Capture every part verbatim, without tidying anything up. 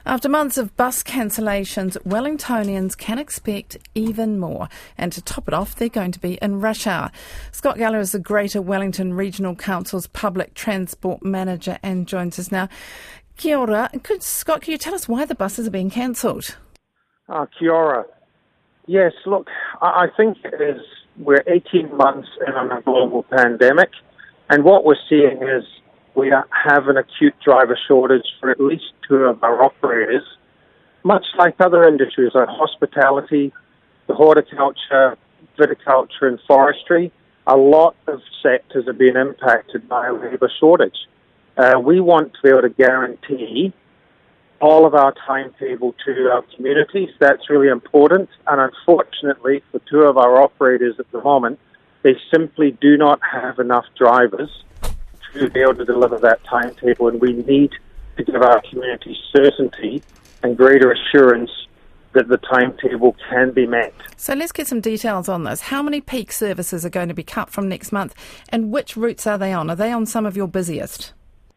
After months of bus cancellations, Wellingtonians can expect even more. And to top it off, they're going to be in rush hour. Scott Gallagher is the Greater Wellington Regional Council's Public Transport Manager and joins us now. Kia ora. Could, Scott, can you tell us why the buses are being cancelled? Uh, kia ora. Yes, look, I think it is, we're eighteen months in on a global pandemic, and what we're seeing is we have an acute driver shortage for at least two of our operators, much like other industries like hospitality, the horticulture, viticulture and forestry. A lot of sectors are being impacted by a labour shortage. Uh, we want to be able to guarantee all of our timetable to our communities. That's really important. And unfortunately, for two of our operators at the moment, they simply do not have enough drivers to be able to deliver that timetable. And we need to give our community certainty and greater assurance that the timetable can be met. So let's get some details on this. How many peak services are going to be cut from next month? And which routes are they on? Are they on some of your busiest?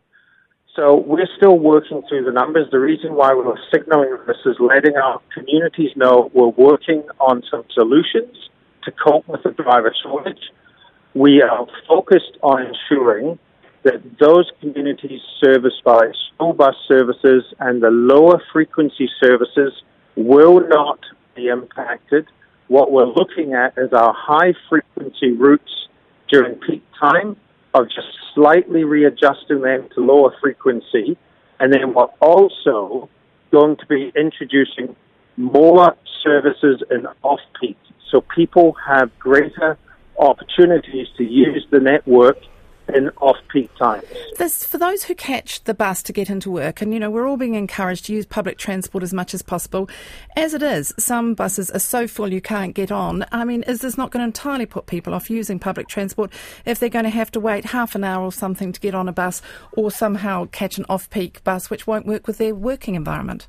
So we're still working through the numbers. The reason why we were signalling this is letting our communities know we're working on some solutions to cope with the driver shortage. We are focused on ensuring that those communities serviced by school bus services and the lower frequency services will not be impacted. What we're looking at is our high frequency routes during peak time of just slightly readjusting them to lower frequency, and then we're also going to be introducing more services in off-peak, so people have greater opportunities to use the network in off-peak times. This, for those who catch the bus to get into work, and you know, we're all being encouraged to use public transport as much as possible. As it is, some buses are so full you can't get on. I mean, is this not going to entirely put people off using public transport if they're going to have to wait half an hour or something to get on a bus, or somehow catch an off-peak bus which won't work with their working environment?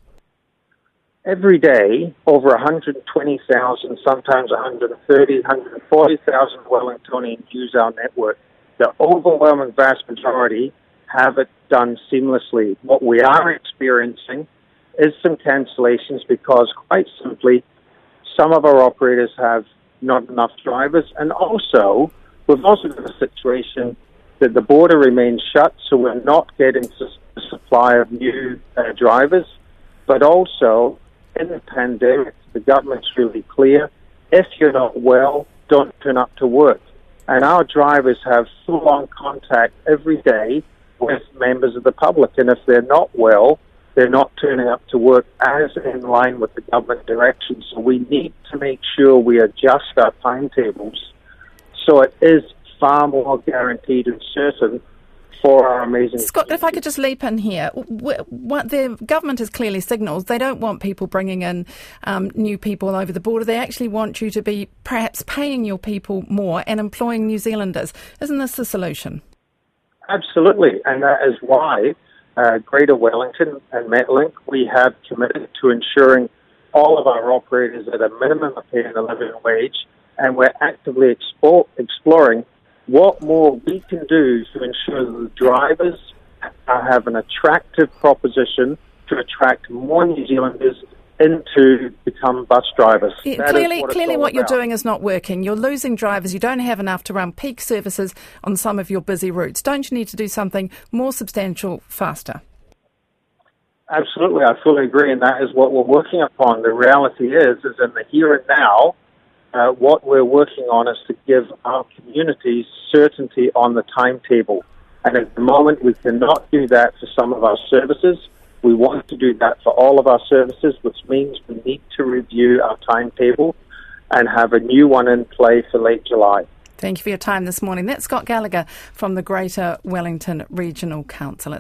Every day, over one hundred twenty thousand, sometimes one hundred thirty, one hundred forty thousand Wellingtonians use our network. The overwhelming vast majority have it done seamlessly. What we are experiencing is some cancellations because, quite simply, some of our operators have not enough drivers, and also we've also got a situation that the border remains shut, so we're not getting the supply of new uh, drivers. But also, in the pandemic, the government's really clear: if you're not well, don't turn up to work. And our drivers have full-on contact every day with members of the public. And if they're not well, they're not turning up to work as in line with the government direction. So we need to make sure we adjust our timetables so it is far more guaranteed and certain for our amazing... Scott, if I could just leap in here. What the government has clearly signalled, they don't want people bringing in um, new people over the border. They actually want you to be perhaps paying your people more and employing New Zealanders. Isn't this the solution? Absolutely, and that is why uh, Greater Wellington and Metlink, we have committed to ensuring all of our operators at a minimum are paying a living wage, and we're actively explore, exploring what more we can do to ensure that the drivers have an attractive proposition to attract more New Zealanders in to become bus drivers. Yeah, clearly, what, clearly what you're doing is not working. You're losing drivers. You don't have enough to run peak services on some of your busy routes. Don't you need to do something more substantial faster? Absolutely, I fully agree, and that is what we're working upon. The reality is, is in the here and now, Uh, what we're working on is to give our communities certainty on the timetable. And at the moment, we cannot do that for some of our services. We want to do that for all of our services, which means we need to review our timetable and have a new one in play for late July. Thank you for your time this morning. That's Scott Gallagher from the Greater Wellington Regional Council.